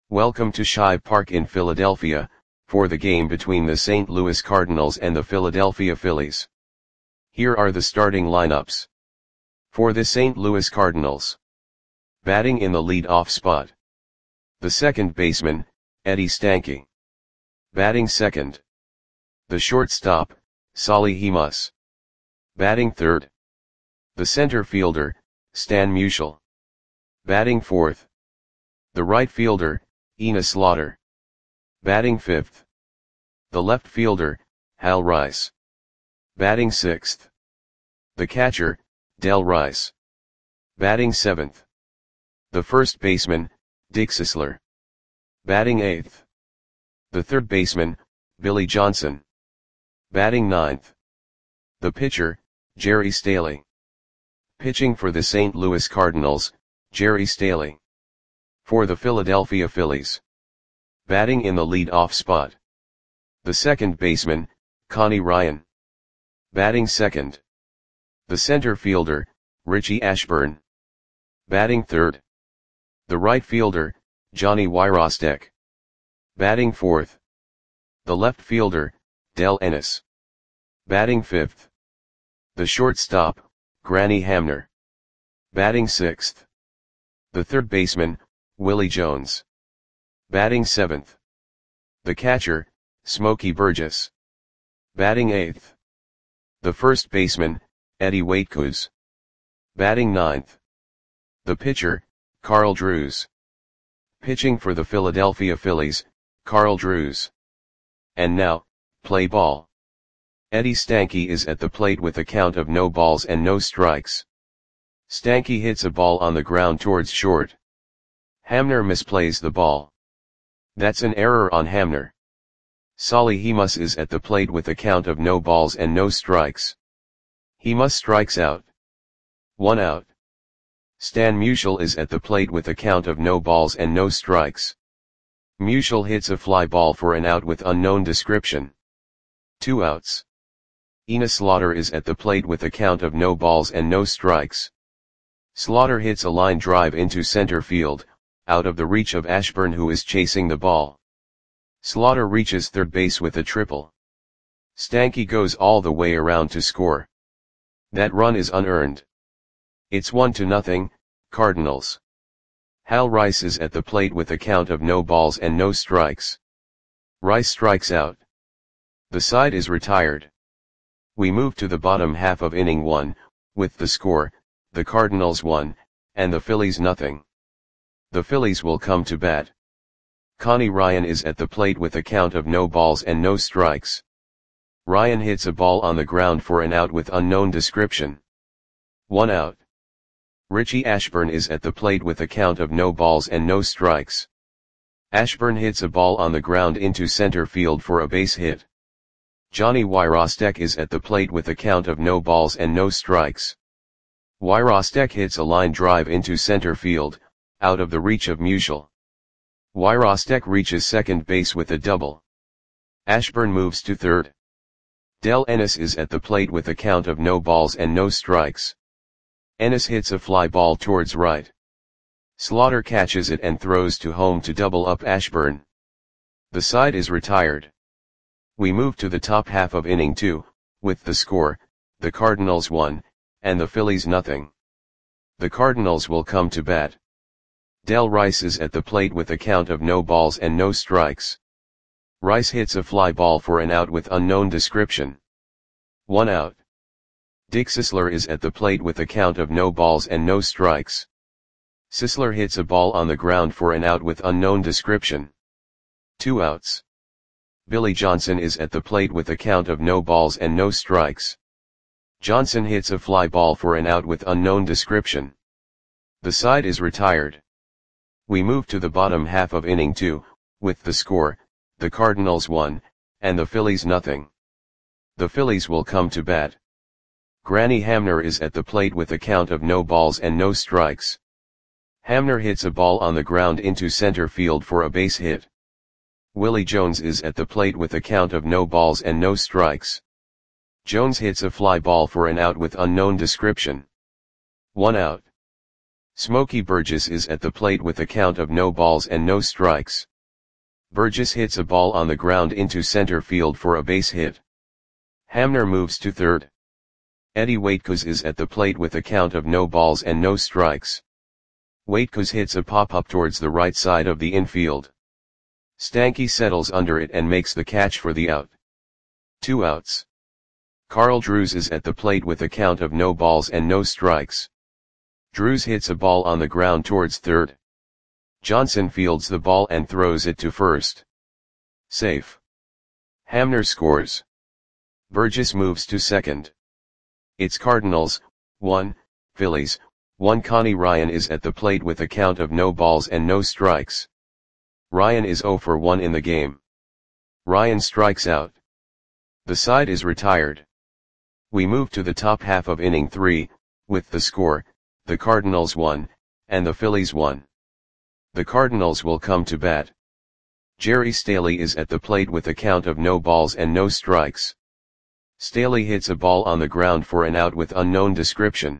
Welcome to Shibe Park in Philadelphia, for the game between the St. Louis Cardinals and the Philadelphia Phillies. Here are the starting lineups. For the St. Louis Cardinals. Batting in the lead-off spot. The second baseman, Eddie Stanky. Batting second. The shortstop, Solly Hemus. Batting third. The center fielder, Stan Musial. Batting fourth. The right fielder, Enos Slaughter. Batting fifth. The left fielder, Hal Rice. Batting sixth. The catcher, Del Rice. Batting seventh. The first baseman, Dick Sisler. Batting eighth. The third baseman, Billy Johnson. Batting ninth. The pitcher, Jerry Staley. Pitching for the St. Louis Cardinals, Jerry Staley. For the Philadelphia Phillies. Batting in the lead-off spot. The second baseman, Connie Ryan. Batting second. The center fielder, Richie Ashburn. Batting third. The right fielder, Johnny Wyrostek. Batting fourth. The left fielder, Del Ennis. Batting fifth. The shortstop, Granny Hamner. Batting sixth. The third baseman, Willie Jones. Batting seventh. The catcher, Smokey Burgess. Batting eighth. The first baseman, Eddie Waitkus. Batting ninth. The pitcher, Carl Drews. Pitching for the Philadelphia Phillies, Carl Drews. And now, play ball. Eddie Stanky is at the plate with a count of no balls and no strikes. Stanky hits a ball on the ground towards short. Hamner misplays the ball. That's an error on Hamner. Solly Hemus is at the plate with a count of no balls and no strikes. Hemus strikes out. 1 out. Stan Musial is at the plate with a count of no balls and no strikes. Musial hits a fly ball for an out with unknown description. 2 outs. Enos Slaughter is at the plate with a count of no balls and no strikes. Slaughter hits a line drive into center field, out of the reach of Ashburn, who is chasing the ball. Slaughter reaches third base with a triple. Stanky goes all the way around to score. That run is unearned. It's 1-0, Cardinals. Hal Rice is at the plate with a count of no balls and no strikes. Rice strikes out. The side is retired. We move to the bottom half of inning 1, with the score, the Cardinals 1, and the Phillies 0. The Phillies will come to bat. Connie Ryan is at the plate with a count of no balls and no strikes. Ryan hits a ball on the ground for an out with unknown description. 1 out. Richie Ashburn is at the plate with a count of no balls and no strikes. Ashburn hits a ball on the ground into center field for a base hit. Johnny Wyrostek is at the plate with a count of no balls and no strikes. Wyrostek hits a line drive into center field, out of the reach of Musial. Wyrostek reaches second base with a double. Ashburn moves to third. Del Ennis is at the plate with a count of no balls and no strikes. Ennis hits a fly ball towards right. Slaughter catches it and throws to home to double up Ashburn. The side is retired. We move to the top half of inning 2, with the score, the Cardinals 1, and the Phillies 0. The Cardinals will come to bat. Del Rice is at the plate with a count of no balls and no strikes. Rice hits a fly ball for an out with unknown description. 1 out. Dick Sisler is at the plate with a count of no balls and no strikes. Sisler hits a ball on the ground for an out with unknown description. 2 outs. Billy Johnson is at the plate with a count of no balls and no strikes. Johnson hits a fly ball for an out with unknown description. The side is retired. We move to the bottom half of inning 2, with the score, the Cardinals 1, and the Phillies 0. The Phillies will come to bat. Granny Hamner is at the plate with a count of no balls and no strikes. Hamner hits a ball on the ground into center field for a base hit. Willie Jones is at the plate with a count of no balls and no strikes. Jones hits a fly ball for an out with unknown description. 1 out. Smokey Burgess is at the plate with a count of no balls and no strikes. Burgess hits a ball on the ground into center field for a base hit. Hamner moves to third. Eddie Waitkos is at the plate with a count of no balls and no strikes. Waitkos hits a pop-up towards the right side of the infield. Stanky settles under it and makes the catch for the out. 2 outs. Carl Drews is at the plate with a count of no balls and no strikes. Drews hits a ball on the ground towards third. Johnson fields the ball and throws it to first. Safe. Hamner scores. Burgess moves to second. It's Cardinals, 1, Phillies, 1. Connie Ryan is at the plate with a count of no balls and no strikes. Ryan is 0 for 1 in the game. Ryan strikes out. The side is retired. We move to the top half of inning 3, with the score, the Cardinals 1, and the Phillies 1. The Cardinals will come to bat. Jerry Staley is at the plate with a count of no balls and no strikes. Staley hits a ball on the ground for an out with unknown description.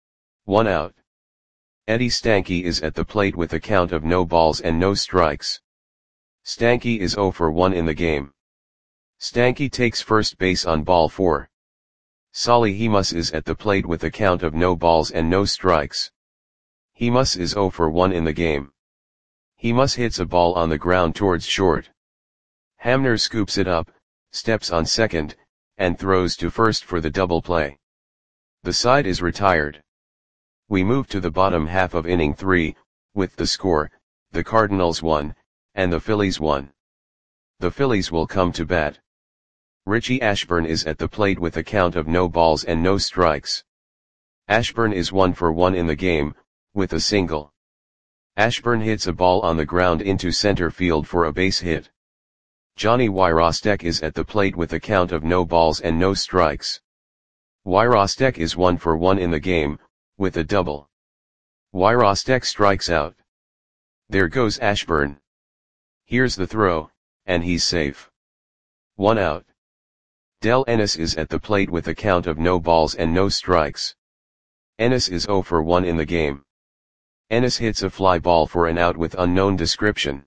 1 out. Eddie Stanky is at the plate with a count of no balls and no strikes. Stanky is 0 for 1 in the game. Stanky takes first base on ball 4. Solly Hemus is at the plate with a count of no balls and no strikes. Hemus is 0 for 1 in the game. Hemus hits a ball on the ground towards short. Hamner scoops it up, steps on second, and throws to first for the double play. The side is retired. We move to the bottom half of inning 3, with the score, the Cardinals 1, and the Phillies 1. The Phillies will come to bat. Richie Ashburn is at the plate with a count of no balls and no strikes. Ashburn is 1 for 1 in the game, with a single. Ashburn hits a ball on the ground into center field for a base hit. Johnny Wyrostek is at the plate with a count of no balls and no strikes. Wyrostek is 1 for 1 in the game, with a double. Wyrostek strikes out. There goes Ashburn. Here's the throw, and he's safe. 1 out. Del Ennis is at the plate with a count of no balls and no strikes. Ennis is 0 for 1 in the game. Ennis hits a fly ball for an out with unknown description.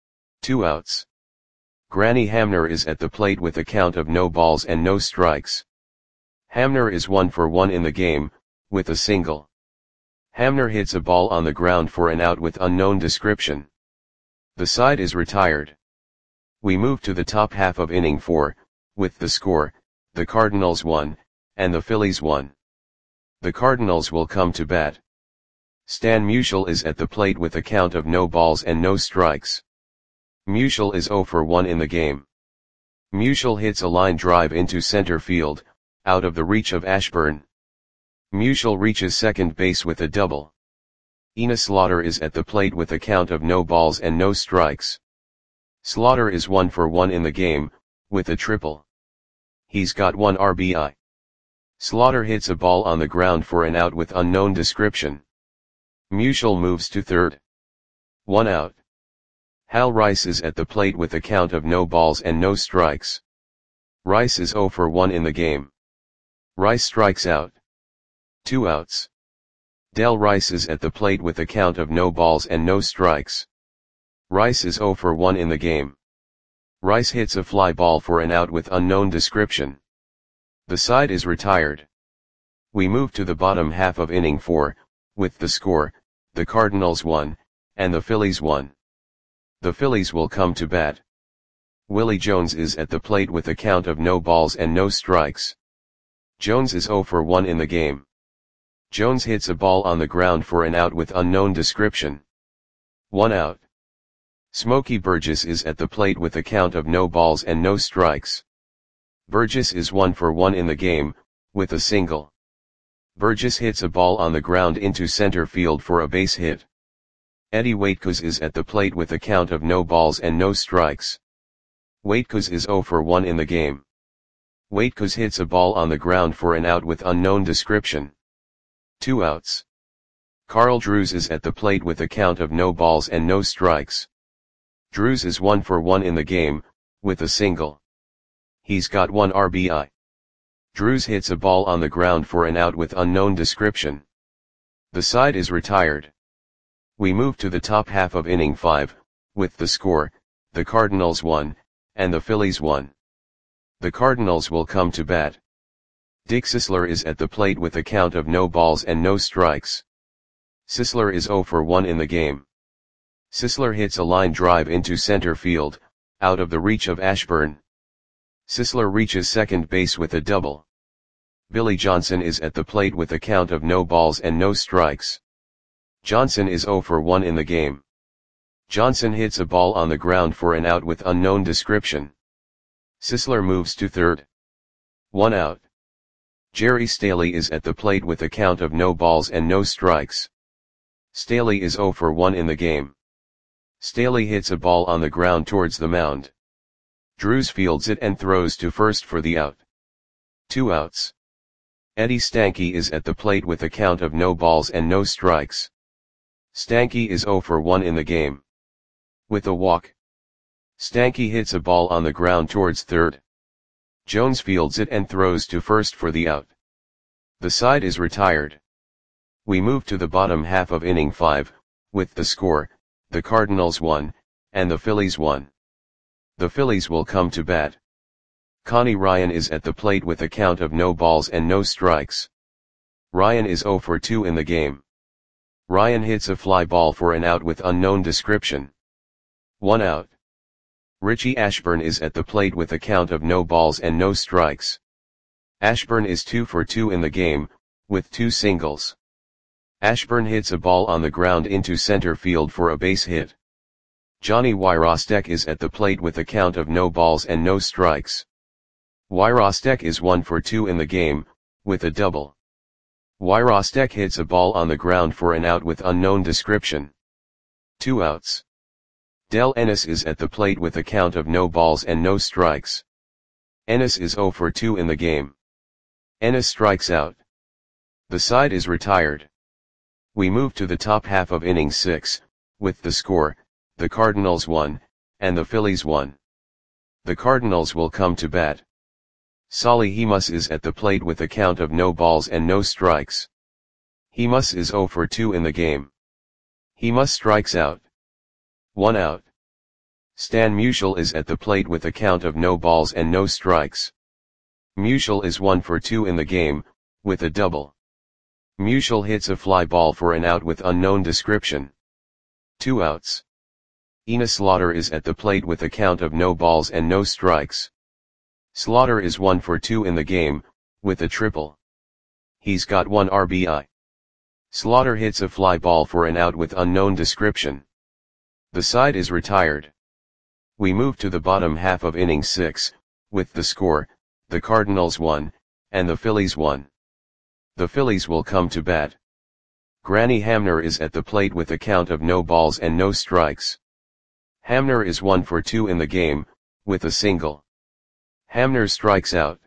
2 outs. Granny Hamner is at the plate with a count of no balls and no strikes. Hamner is 1 for 1 in the game, with a single. Hamner hits a ball on the ground for an out with unknown description. The side is retired. We move to the top half of inning 4, with the score, the Cardinals 1, and the Phillies 1. The Cardinals will come to bat. Stan Musial is at the plate with a count of no balls and no strikes. Musial is 0 for 1 in the game. Musial hits a line drive into center field, out of the reach of Ashburn. Musial reaches second base with a double. Enos Slaughter is at the plate with a count of no balls and no strikes. Slaughter is 1 for 1 in the game, with a triple. He's got 1 RBI. Slaughter hits a ball on the ground for an out with unknown description. Musial moves to third. 1 out. Hal Rice is at the plate with a count of no balls and no strikes. Rice is 0 for 1 in the game. Rice strikes out. 2 outs. Del Rice is at the plate with a count of no balls and no strikes. Rice is 0 for 1 in the game. Rice hits a fly ball for an out with unknown description. The side is retired. We move to the bottom half of inning 4, with the score, the Cardinals 1, and the Phillies 1. The Phillies will come to bat. Willie Jones is at the plate with a count of no balls and no strikes. Jones is 0 for 1 in the game. Jones hits a ball on the ground for an out with unknown description. 1 out. Smokey Burgess is at the plate with a count of no balls and no strikes. Burgess is 1 for 1 in the game, with a single. Burgess hits a ball on the ground into center field for a base hit. Eddie Waitkos is at the plate with a count of no balls and no strikes. Waitkos is 0 for 1 in the game. Waitkos hits a ball on the ground for an out with unknown description. 2 outs. Carl Drews is at the plate with a count of no balls and no strikes. Drews is 1 for 1 in the game, with a single. He's got 1 RBI. Drews hits a ball on the ground for an out with unknown description. The side is retired. We move to the top half of inning 5, with the score, the Cardinals 1, and the Phillies 1. The Cardinals will come to bat. Dick Sisler is at the plate with a count of no balls and no strikes. Sisler is 0 for 1 in the game. Sisler hits a line drive into center field, out of the reach of Ashburn. Sisler reaches second base with a double. Billy Johnson is at the plate with a count of no balls and no strikes. Johnson is 0 for 1 in the game. Johnson hits a ball on the ground for an out with unknown description. Sisler moves to third. 1 out. Jerry Staley is at the plate with a count of no balls and no strikes. Staley is 0 for 1 in the game. Staley hits a ball on the ground towards the mound. Drews fields it and throws to first for the out. 2 outs. Eddie Stanky is at the plate with a count of no balls and no strikes. Stanky is 0 for 1 in the game. With a walk. Stanky hits a ball on the ground towards third. Jones fields it and throws to first for the out. The side is retired. We move to the bottom half of inning 5, with the score, the Cardinals 1, and the Phillies 1. The Phillies will come to bat. Connie Ryan is at the plate with a count of no balls and no strikes. Ryan is 0 for 2 in the game. Ryan hits a fly ball for an out with unknown description. 1 out. Richie Ashburn is at the plate with a count of no balls and no strikes. Ashburn is 2 for 2 in the game, with 2 singles. Ashburn hits a ball on the ground into center field for a base hit. Johnny Wyrostek is at the plate with a count of no balls and no strikes. Wyrostek is 1 for 2 in the game, with a double. Wyrostek hits a ball on the ground for an out with unknown description. 2 outs. Del Ennis is at the plate with a count of no balls and no strikes. Ennis is 0 for 2 in the game. Ennis strikes out. The side is retired. We move to the top half of inning 6, with the score, the Cardinals 1, and the Phillies 1. The Cardinals will come to bat. Solly Hemus is at the plate with a count of no balls and no strikes. Hemus is 0 for 2 in the game. Hemus strikes out. 1 out. Stan Musial is at the plate with a count of no balls and no strikes. Musial is 1 for 2 in the game, with a double. Musial hits a fly ball for an out with unknown description. 2 outs. Enos Slaughter is at the plate with a count of no balls and no strikes. Slaughter is 1 for 2 in the game, with a triple. He's got 1 RBI. Slaughter hits a fly ball for an out with unknown description. The side is retired. We move to the bottom half of inning 6, with the score, the Cardinals 1, and the Phillies 1. The Phillies will come to bat. Granny Hamner is at the plate with a count of no balls and no strikes. Hamner is 1 for 2 in the game, with a single. Hamner strikes out.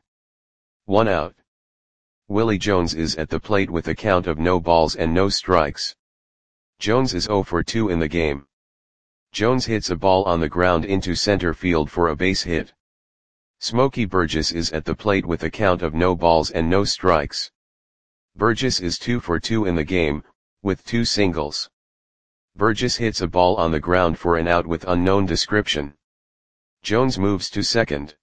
1 out. Willie Jones is at the plate with a count of no balls and no strikes. Jones is 0 for 2 in the game. Jones hits a ball on the ground into center field for a base hit. Smokey Burgess is at the plate with a count of no balls and no strikes. Burgess is 2 for 2 in the game, with 2 singles. Burgess hits a ball on the ground for an out with unknown description. Jones moves to second.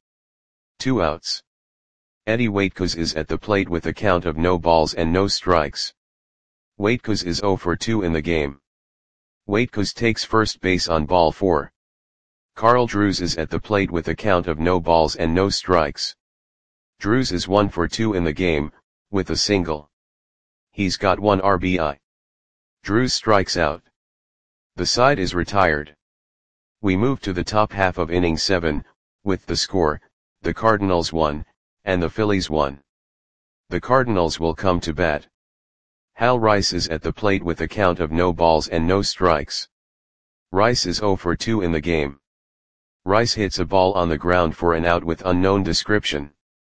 2 outs. Eddie Waitkos is at the plate with a count of no balls and no strikes. Waitkos is 0 for 2 in the game. Waitkos takes first base on ball 4. Carl Drews is at the plate with a count of no balls and no strikes. Drews is 1 for 2 in the game, with a single. He's got 1 RBI. Drews strikes out. The side is retired. We move to the top half of inning 7, with the score, the Cardinals 1, and the Phillies 1. The Cardinals will come to bat. Hal Rice is at the plate with a count of no balls and no strikes. Rice is 0 for 2 in the game. Rice hits a ball on the ground for an out with unknown description.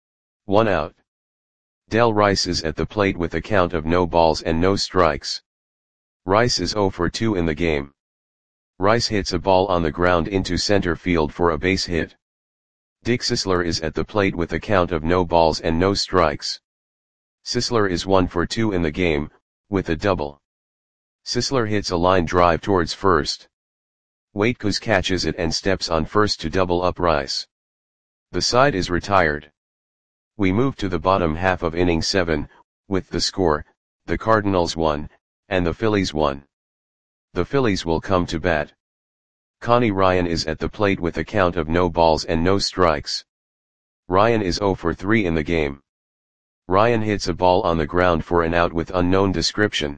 1 out. Del Rice is at the plate with a count of no balls and no strikes. Rice is 0 for 2 in the game. Rice hits a ball on the ground into center field for a base hit. Dick Sisler is at the plate with a count of no balls and no strikes. Sisler is 1 for 2 in the game, with a double. Sisler hits a line drive towards first. Waitkos catches it and steps on first to double up Rice. The side is retired. We move to the bottom half of inning 7, with the score, the Cardinals 1, and the Phillies 1. The Phillies will come to bat. Connie Ryan is at the plate with a count of no balls and no strikes. Ryan is 0 for 3 in the game. Ryan hits a ball on the ground for an out with unknown description.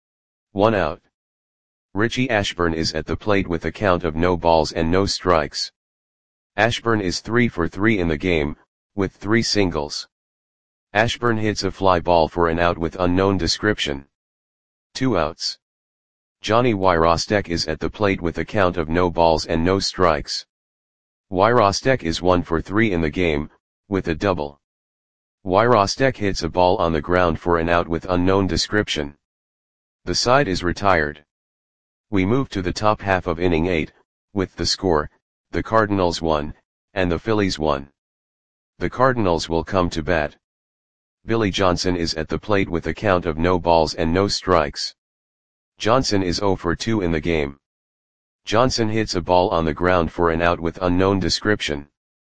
1 out. Richie Ashburn is at the plate with a count of no balls and no strikes. Ashburn is 3 for 3 in the game, with 3 singles. Ashburn hits a fly ball for an out with unknown description. 2 outs. Johnny Wyrostek is at the plate with a count of no balls and no strikes. Wyrostek is 1 for 3 in the game, with a double. Wyrostek hits a ball on the ground for an out with unknown description. The side is retired. We move to the top half of inning 8, with the score, the Cardinals 1, and the Phillies 1. The Cardinals will come to bat. Billy Johnson is at the plate with a count of no balls and no strikes. Johnson is 0 for 2 in the game. Johnson hits a ball on the ground for an out with unknown description.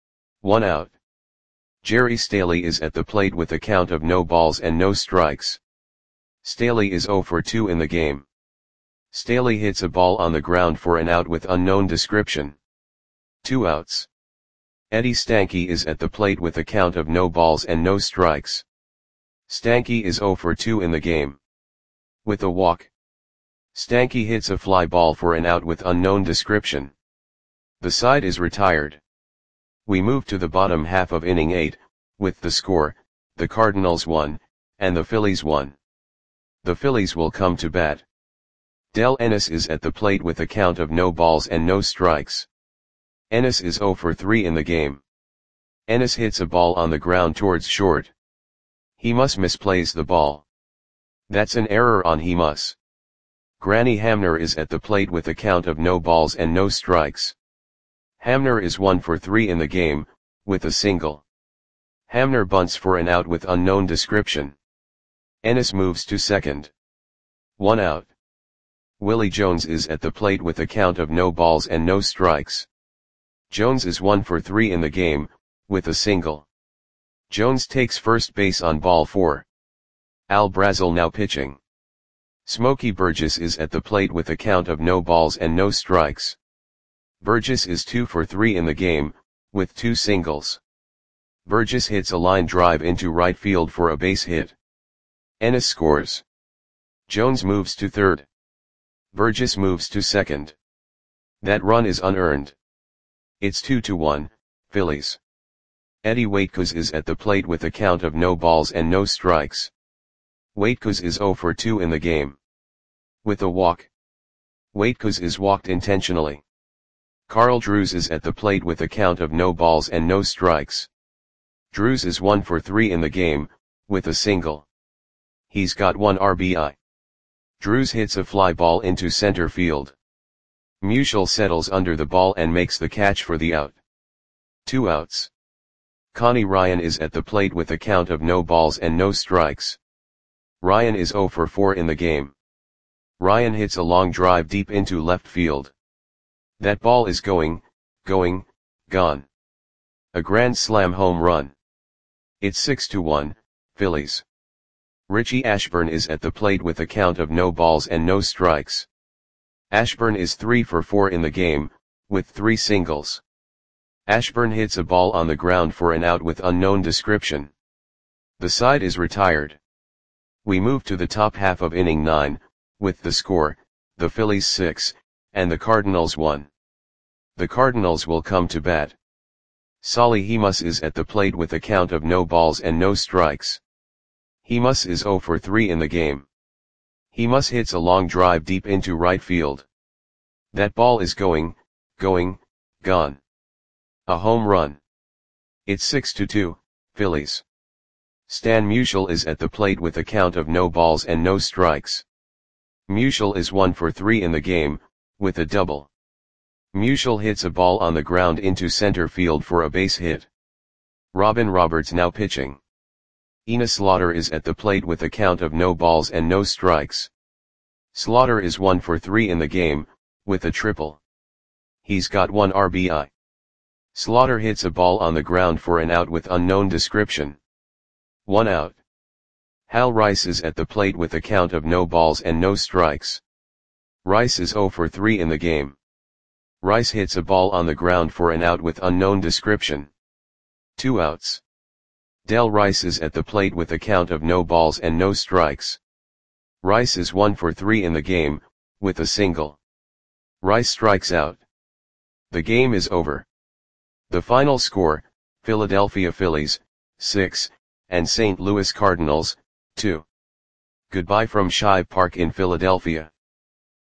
1 out. Jerry Staley is at the plate with a count of no balls and no strikes. Staley is 0 for 2 in the game. Staley hits a ball on the ground for an out with unknown description. 2 outs. Eddie Stanky is at the plate with a count of no balls and no strikes. Stanky is 0 for 2 in the game. With a walk. Stanky hits a fly ball for an out with unknown description. The side is retired. We move to the bottom half of inning 8, with the score, the Cardinals 1, and the Phillies 1. The Phillies will come to bat. Del Ennis is at the plate with a count of no balls and no strikes. Ennis is 0 for 3 in the game. Ennis hits a ball on the ground towards short. Hemus misplays the ball. That's an error on Hemus. Granny Hamner is at the plate with a count of no balls and no strikes. Hamner is 1 for 3 in the game, with a single. Hamner bunts for an out with unknown description. Ennis moves to second. 1 out. Willie Jones is at the plate with a count of no balls and no strikes. Jones is 1 for 3 in the game, with a single. Jones takes first base on ball 4. Al Brazel now pitching. Smokey Burgess is at the plate with a count of no balls and no strikes. Burgess is 2 for 3 in the game, with 2 singles. Burgess hits a line drive into right field for a base hit. Ennis scores. Jones moves to third. Burgess moves to second. That run is unearned. It's 2-1, Phillies. Eddie Waitkos is at the plate with a count of no balls and no strikes. Waitkos is 0 for 2 in the game. With a walk. Waitkos is walked intentionally. Carl Drews is at the plate with a count of no balls and no strikes. Drews is 1 for 3 in the game, with a single. He's got 1 RBI. Drews hits a fly ball into center field. Musial settles under the ball and makes the catch for the out. 2 outs. Connie Ryan is at the plate with a count of no balls and no strikes. Ryan is 0 for 4 in the game. Ryan hits a long drive deep into left field. That ball is going, gone. A grand slam home run. It's 6-1, Phillies. Richie Ashburn is at the plate with a count of no balls and no strikes. Ashburn is 3 for 4 in the game, with 3 singles. Ashburn hits a ball on the ground for an out with unknown description. The side is retired. We move to the top half of inning 9, with the score, the Phillies 6, and the Cardinals 1. The Cardinals will come to bat. Solly Hemus is at the plate with a count of no balls and no strikes. Hemus is 0 for 3 in the game. Hemus hits a long drive deep into right field. That ball is going, gone. A home run. It's 6-2, Phillies. Stan Musial is at the plate with a count of no balls and no strikes. Musial is 1 for 3 in the game, with a double. Musial hits a ball on the ground into center field for a base hit. Robin Roberts now pitching. Enos Slaughter is at the plate with a count of no balls and no strikes. Slaughter is 1 for 3 in the game, with a triple. He's got 1 RBI. Slaughter hits a ball on the ground for an out with unknown description. 1 out. Hal Rice is at the plate with a count of no balls and no strikes. Rice is 0 for 3 in the game. Rice hits a ball on the ground for an out with unknown description. 2 outs. Del Rice is at the plate with a count of no balls and no strikes. Rice is 1 for 3 in the game, with a single. Rice strikes out. The game is over. The final score, Philadelphia Phillies, 6, and St. Louis Cardinals, 2. Goodbye from Shive Park in Philadelphia.